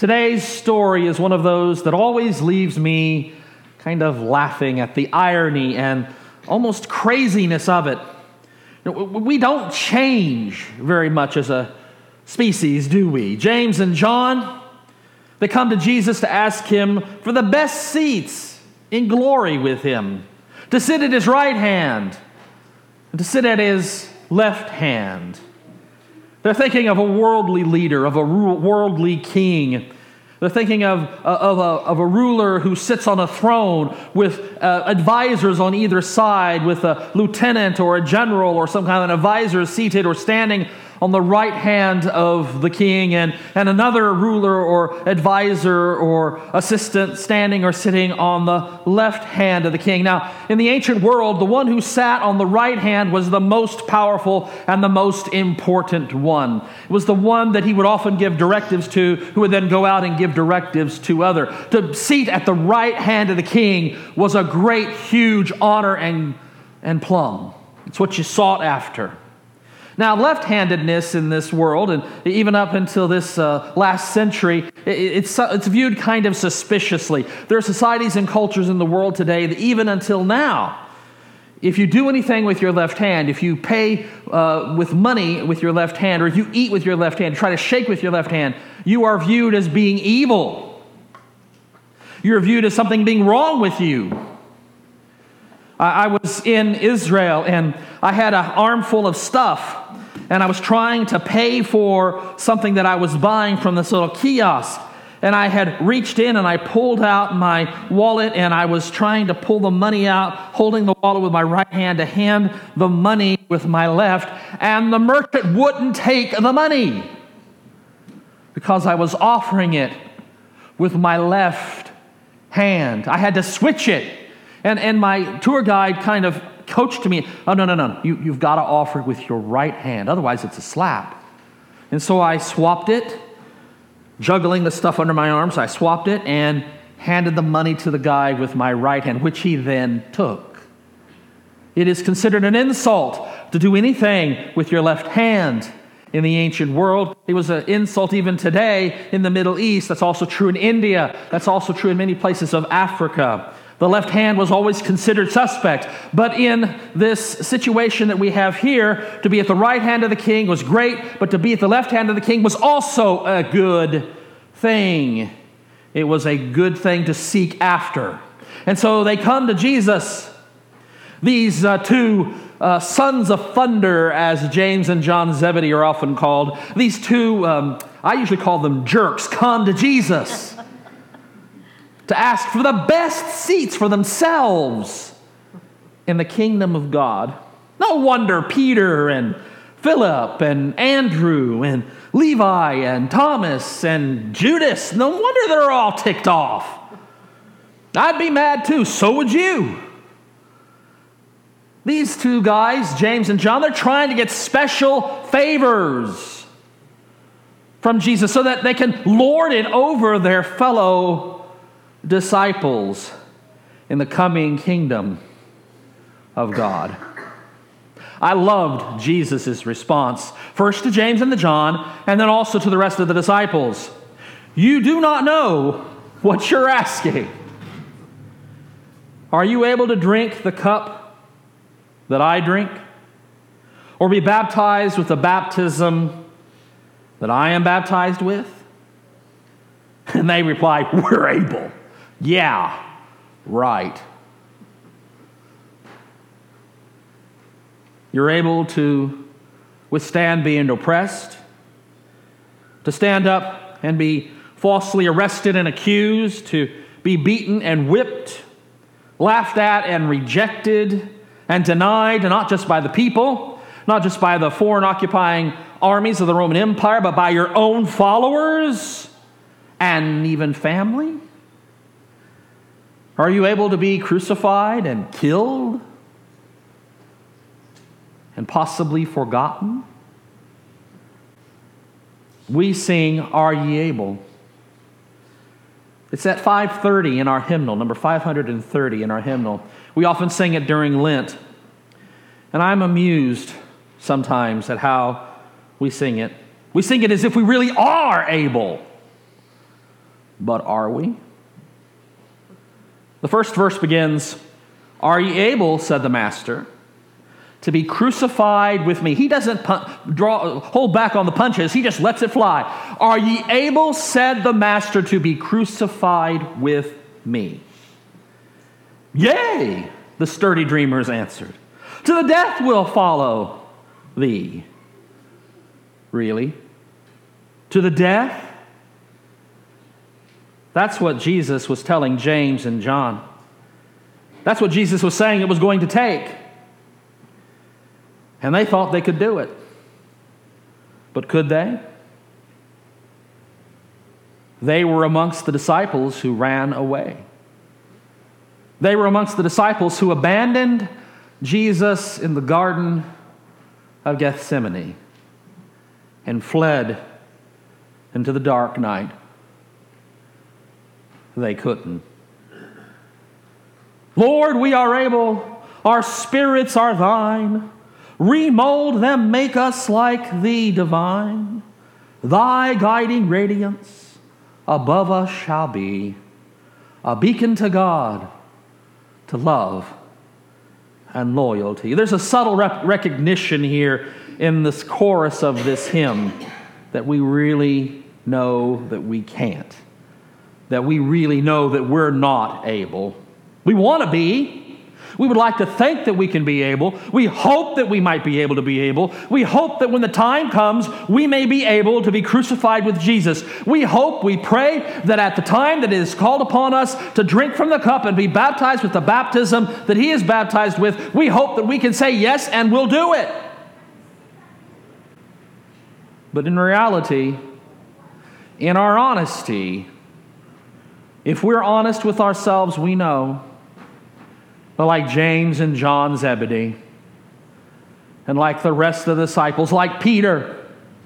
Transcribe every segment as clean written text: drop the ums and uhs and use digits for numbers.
Today's story is one of those that always leaves me kind of laughing at the irony and almost craziness of it. We don't change very much as a species, do we? James and John, they come to Jesus to ask him for the best seats in glory with him, to sit at his right hand and to sit at his left hand. They're thinking of a worldly leader, of a worldly king. They're thinking of a ruler who sits on a throne with advisors on either side, with a lieutenant or a general or some kind of advisor seated or standing on the right hand of the king, and another ruler or advisor or assistant standing or sitting on the left hand of the king. Now, in the ancient world, the one who sat on the right hand was the most powerful and the most important one. It was the one that he would often give directives to, who would then go out and give directives to others. To seat at the right hand of the king was a great, huge honor and plum. It's what you sought after. Now, left-handedness in this world, and even up until this last century, it's viewed kind of suspiciously. There are societies and cultures in the world today that even until now, if you do anything with your left hand, if you pay with money with your left hand, or if you eat with your left hand, try to shake with your left hand, you are viewed as being evil. You're viewed as something being wrong with you. I was in Israel, and I had an armful of stuff, and I was trying to pay for something that I was buying from this little kiosk. And I had reached in and I pulled out my wallet, and I was trying to pull the money out, holding the wallet with my right hand to hand the money with my left. And the merchant wouldn't take the money because I was offering it with my left hand. I had to switch it. And my tour guide kind of coached me, oh, no. You've got to offer it with your right hand. Otherwise, it's a slap. And so I swapped it, juggling the stuff under my arms. I swapped it and handed the money to the guy with my right hand, which he then took. It is considered an insult to do anything with your left hand in the ancient world. It was an insult even today in the Middle East. That's also true in India. That's also true in many places of Africa. The left hand was always considered suspect. But in this situation that we have here, to be at the right hand of the king was great, but to be at the left hand of the king was also a good thing. It was a good thing to seek after. And so they come to Jesus, these two sons of thunder, as James and John Zebedee are often called. These two, I usually call them jerks, come to Jesus to ask for the best seats for themselves in the kingdom of God. No wonder Peter and Philip and Andrew and Levi and Thomas and Judas, no wonder they're all ticked off. I'd be mad too, so would you. These two guys, James and John, they're trying to get special favors from Jesus so that they can lord it over their fellow disciples in the coming kingdom of God. I loved Jesus' response, first to James and to John, and then also to the rest of the disciples. You do not know what you're asking. Are you able to drink the cup that I drink? Or be baptized with the baptism that I am baptized with? And they replied, we're able. Yeah, right. You're able to withstand being oppressed, to stand up and be falsely arrested and accused, to be beaten and whipped, laughed at and rejected and denied, not just by the people, not just by the foreign occupying armies of the Roman Empire, but by your own followers and even family? Are you able to be crucified and killed and possibly forgotten? We sing, Are Ye Able? It's at 530 in our hymnal, number 530 in our hymnal. We often sing it during Lent. And I'm amused sometimes at how we sing it. We sing it as if we really are able. But are we? The first verse begins, "Are ye able," said the master, "to be crucified with me?" He doesn't hold back on the punches. He just lets it fly. "Are ye able," said the master, "to be crucified with me?" "Yea," the sturdy dreamers answered. "To the death will follow thee." Really? To the death? That's what Jesus was telling James and John. That's what Jesus was saying it was going to take. And they thought they could do it. But could they? They were amongst the disciples who ran away. They were amongst the disciples who abandoned Jesus in the Garden of Gethsemane and fled into the dark night. They couldn't. "Lord, we are able, our spirits are thine. Remold them, make us like thee divine. Thy guiding radiance above us shall be, a beacon to God, to love and loyalty." There's a subtle recognition here in this chorus of this hymn that we really know that we can't. That we really know that we're not able. We want to be. We would like to think that we can be able. We hope that we might be able to be able. We hope that when the time comes, we may be able to be crucified with Jesus. We hope, we pray that at the time that it is called upon us to drink from the cup and be baptized with the baptism that He is baptized with, we hope that we can say yes and we'll do it. But in reality, in our honesty, if we're honest with ourselves, we know that like James and John Zebedee, and like the rest of the disciples, like Peter,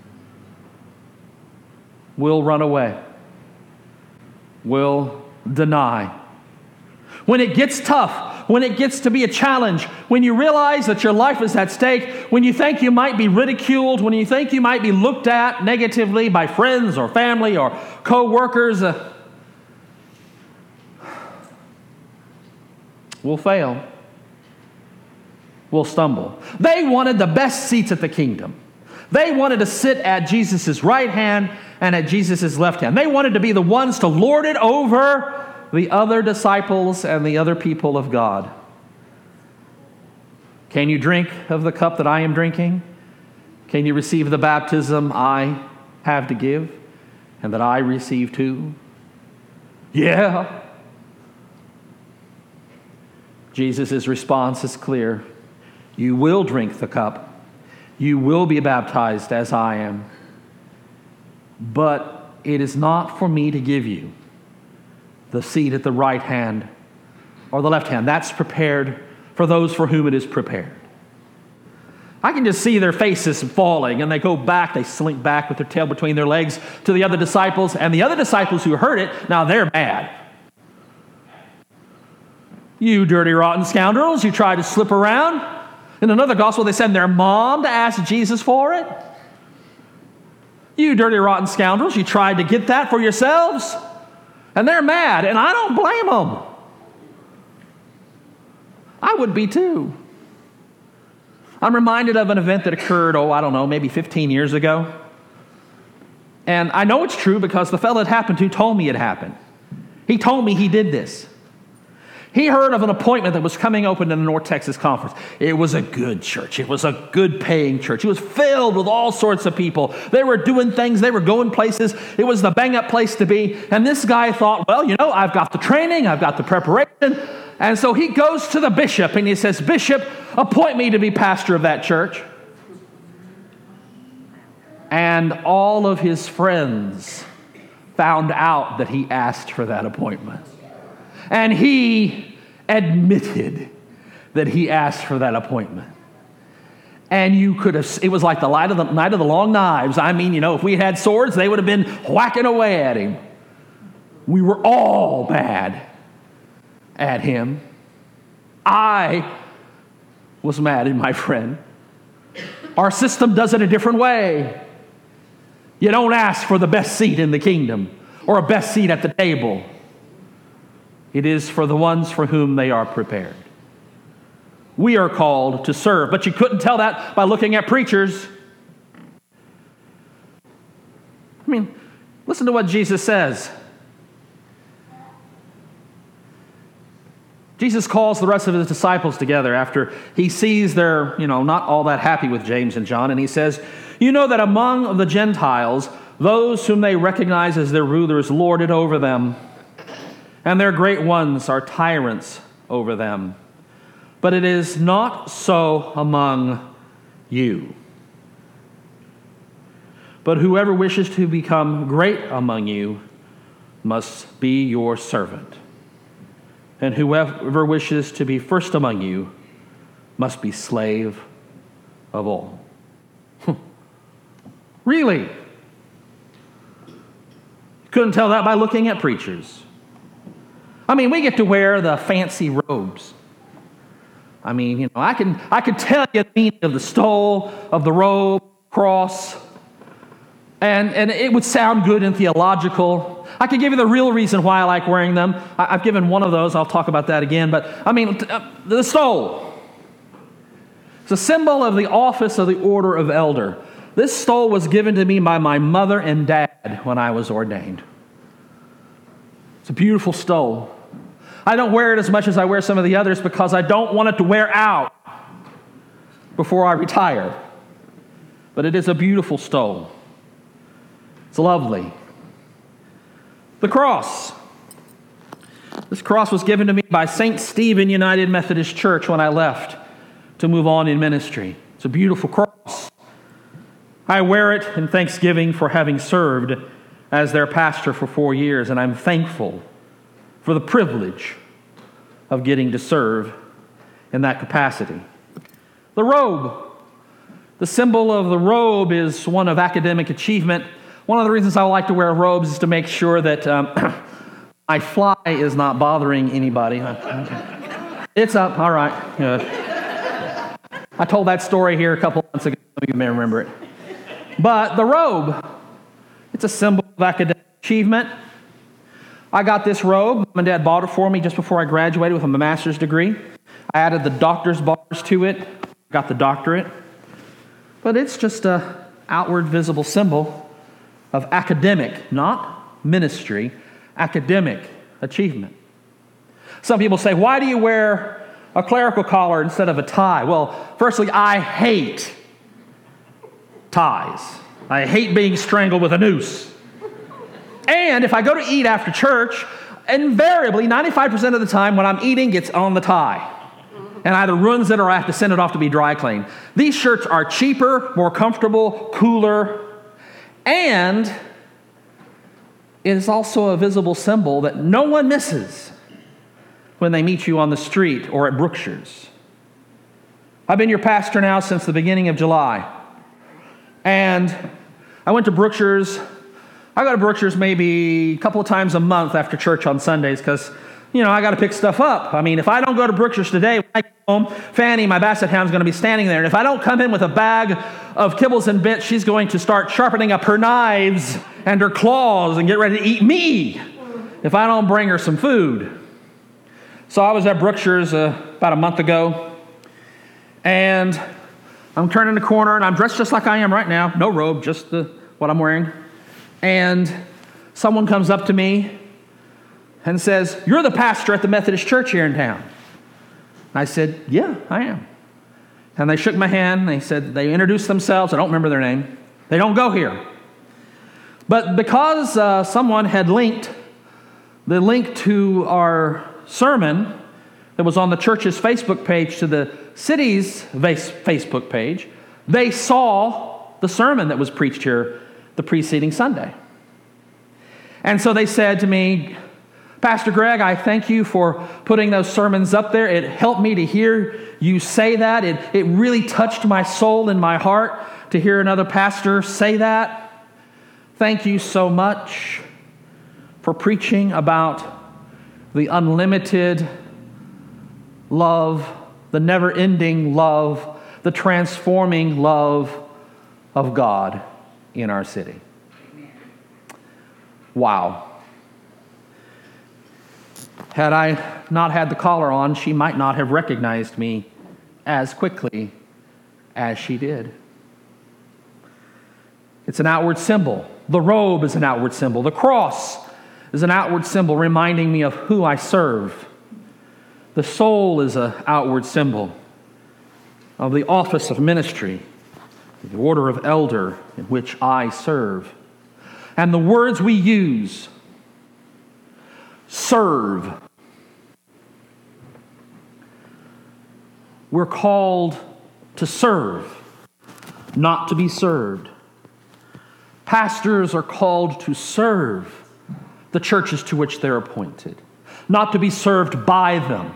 we'll run away. We'll deny. When it gets tough, when it gets to be a challenge, when you realize that your life is at stake, when you think you might be ridiculed, when you think you might be looked at negatively by friends or family or co-workers, we'll fail. We'll stumble. They wanted the best seats at the kingdom. They wanted to sit at Jesus' right hand and at Jesus' left hand. They wanted to be the ones to lord it over the other disciples and the other people of God. Can you drink of the cup that I am drinking? Can you receive the baptism I have to give and that I receive too? Yeah. Jesus' response is clear. You will drink the cup. You will be baptized as I am. But it is not for me to give you the seat at the right hand or the left hand. That's prepared for those for whom it is prepared. I can just see their faces falling, and they go back, they slink back with their tail between their legs to the other disciples, and the other disciples who heard it, now they're mad. "You dirty, rotten scoundrels, you tried to slip around." In another gospel, they send their mom to ask Jesus for it. "You dirty, rotten scoundrels, you tried to get that for yourselves." And they're mad, and I don't blame them. I would be too. I'm reminded of an event that occurred, maybe 15 years ago. And I know it's true because the fellow it happened to told me it happened. He told me he did this. He heard of an appointment that was coming open in the North Texas Conference. It was a good church. It was a good paying church. It was filled with all sorts of people. They were doing things. They were going places. It was the bang up place to be. And this guy thought, I've got the training. I've got the preparation. And so he goes to the bishop and he says, "Bishop, appoint me to be pastor of that church." And all of his friends found out that he asked for that appointment. And he admitted that he asked for that appointment. And you could have, it was like the night of the long knives. I mean, if we had swords, they would have been whacking away at him. We were all mad at him. I was mad at my friend. Our system does it a different way. You don't ask for the best seat in the kingdom. or a best seat at the table. It is for the ones for whom they are prepared. We are called to serve, but you couldn't tell that by looking at preachers. I mean, listen to what Jesus says. Jesus calls the rest of his disciples together after he sees they're, not all that happy with James and John, and he says, "You know that among the Gentiles, those whom they recognize as their rulers lord it over them, and their great ones are tyrants over them. But it is not so among you. But whoever wishes to become great among you must be your servant. And whoever wishes to be first among you must be slave of all." Really? Couldn't tell that by looking at preachers. I mean, we get to wear the fancy robes. I mean, I could tell you the meaning of the stole, of the robe, cross, and it would sound good and theological. I could give you the real reason why I like wearing them. I've given one of those. I'll talk about that again. But, the stole. It's a symbol of the office of the order of elder. This stole was given to me by my mother and dad when I was ordained. It's a beautiful stole. I don't wear it as much as I wear some of the others because I don't want it to wear out before I retire. But it is a beautiful stole. It's lovely. The cross. This cross was given to me by St. Stephen United Methodist Church when I left to move on in ministry. It's a beautiful cross. I wear it in thanksgiving for having served as their pastor for 4 years, and I'm thankful for the privilege of getting to serve in that capacity. The robe. The symbol of the robe is one of academic achievement. One of the reasons I like to wear robes is to make sure that my fly is not bothering anybody. It's up, all right. I told that story here a couple months ago. Some of you may remember it. But the robe, it's a symbol of academic achievement. I got this robe. Mom and Dad bought it for me just before I graduated with a master's degree. I added the doctor's bars to it, got the doctorate. But it's just an outward visible symbol of academic, not ministry, academic achievement. Some people say, why do you wear a clerical collar instead of a tie? Well, firstly, I hate ties. I hate being strangled with a noose. And if I go to eat after church, invariably, 95% of the time when I'm eating, it's on the tie. And either ruins it or I have to send it off to be dry cleaned. These shirts are cheaper, more comfortable, cooler, and it is also a visible symbol that no one misses when they meet you on the street or at Brookshire's. I've been your pastor now since the beginning of July. And I went to Brookshire's. I go to Brookshire's maybe a couple of times a month after church on Sundays because, I got to pick stuff up. I mean, if I don't go to Brookshire's today, when I get home, Fanny, my basset hound, is going to be standing there. And if I don't come in with a bag of kibbles and bits, she's going to start sharpening up her knives and her claws and get ready to eat me if I don't bring her some food. So I was at Brookshire's about a month ago, and I'm turning the corner, and I'm dressed just like I am right now. No robe, just what I'm wearing. And someone comes up to me and says, "You're the pastor at the Methodist church here in town." I said, "Yeah, I am." And they shook my hand. They introduced themselves. I don't remember their name. They don't go here. But because someone had linked the link to our sermon that was on the church's Facebook page to the city's Facebook page, they saw the sermon that was preached here the preceding Sunday. And so they said to me, "Pastor Greg, I thank you for putting those sermons up there. It helped me to hear you say that. It really touched my soul and my heart to hear another pastor say that. Thank you so much for preaching about the unlimited love, the never-ending love, the transforming love of God in our city." Wow. Had I not had the collar on, she might not have recognized me as quickly as she did. It's an outward symbol. The robe is an outward symbol. The cross is an outward symbol reminding me of who I serve. The soul is an outward symbol of the office of ministry, the order of elder in which I serve. And the words we use, serve. We're called to serve, not to be served. Pastors are called to serve the churches to which they're appointed, not to be served by them.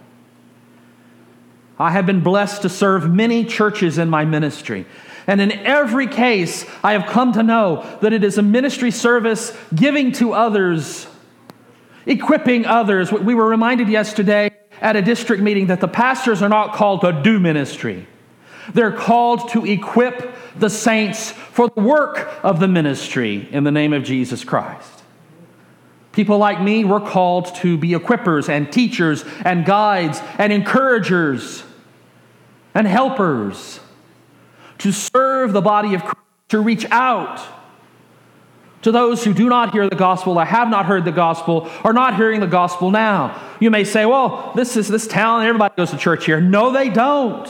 I have been blessed to serve many churches in my ministry. And in every case, I have come to know that it is a ministry service giving to others, equipping others. We were reminded yesterday at a district meeting that the pastors are not called to do ministry. They're called to equip the saints for the work of the ministry in the name of Jesus Christ. People like me, we're called to be equippers and teachers and guides and encouragers and helpers, to serve the body of Christ, to reach out to those who do not hear the gospel, or have not heard the gospel, or not hearing the gospel now. You may say, well, this is this town, everybody goes to church here. No, they don't.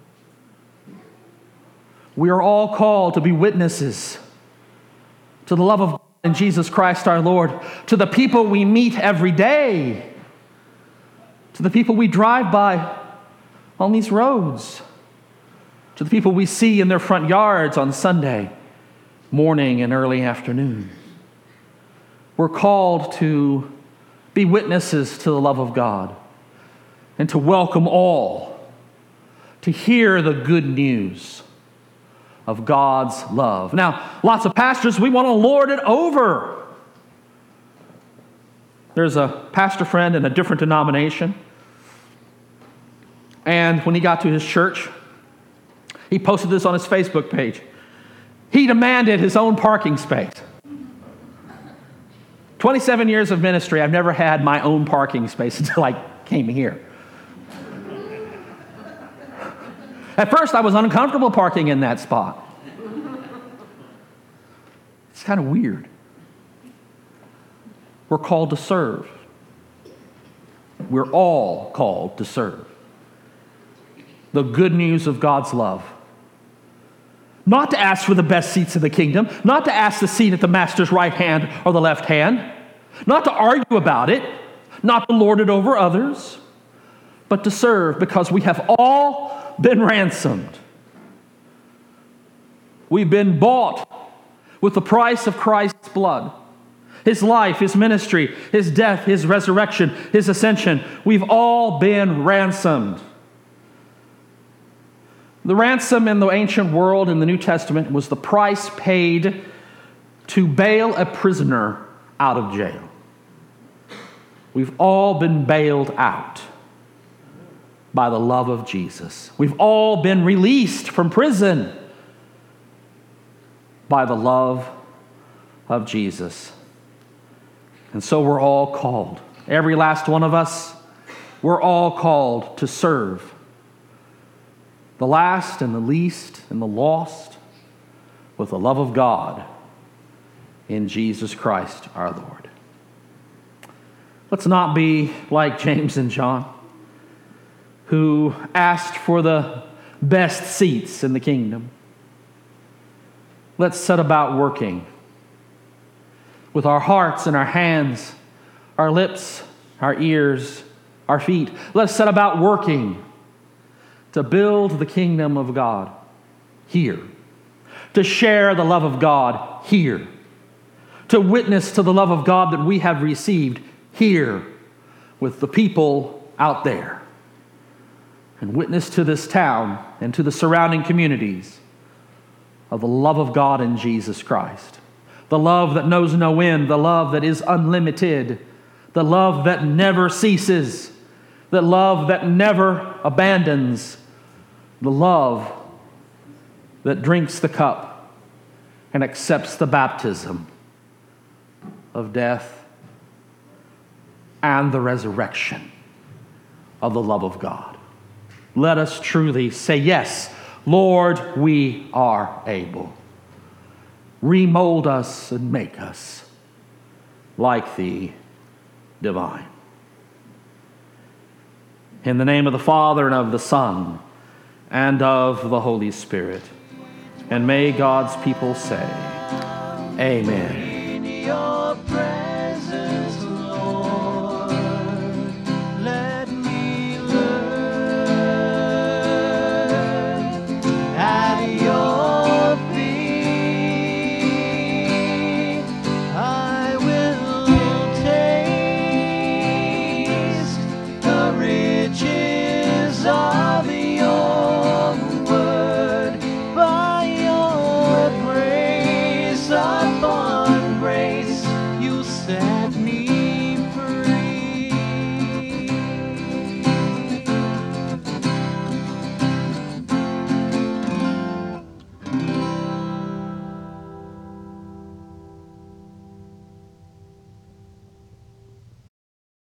We are all called to be witnesses to the love of God in Jesus Christ our Lord, to the people we meet every day, to the people we drive by on these roads, to the people we see in their front yards on Sunday morning and early afternoon. We're called to be witnesses to the love of God and to welcome all to hear the good news of God's love. Now, lots of pastors, we want to lord it over. There's a pastor friend in a different denomination, and when he got to his church, he posted this on his Facebook page. He demanded his own parking space. 27 years of ministry, I've never had my own parking space until I came here. At first, I was uncomfortable parking in that spot. It's kind of weird. We're called to serve. We're all called to serve the good news of God's love. Not to ask for the best seats in the kingdom, not to ask the seat at the master's right hand or the left hand, not to argue about it, not to lord it over others, but to serve because we have all been ransomed. We've been bought with the price of Christ's blood. His life, His ministry, His death, His resurrection, His ascension. We've all been ransomed. The ransom in the ancient world in the New Testament was the price paid to bail a prisoner out of jail. We've all been bailed out by the love of Jesus. We've all been released from prison by the love of Jesus. And so we're all called, every last one of us, we're all called to serve the last and the least and the lost with the love of God in Jesus Christ our Lord. Let's not be like James and John, who asked for the best seats in the kingdom. Let's set about working with our hearts and our hands, our lips, our ears, our feet. Let's set about working to build the kingdom of God here, to share the love of God here, to witness to the love of God that we have received here with the people out there, and witness to this town and to the surrounding communities of the love of God in Jesus Christ. The love that knows no end, the love that is unlimited, the love that never ceases, the love that never abandons, the love that drinks the cup and accepts the baptism of death and the resurrection of the love of God. Let us truly say, yes, Lord, we are able. Remold us and make us like thee, divine. In the name of the Father, and of the Son, and of the Holy Spirit. And may God's people say, Amen.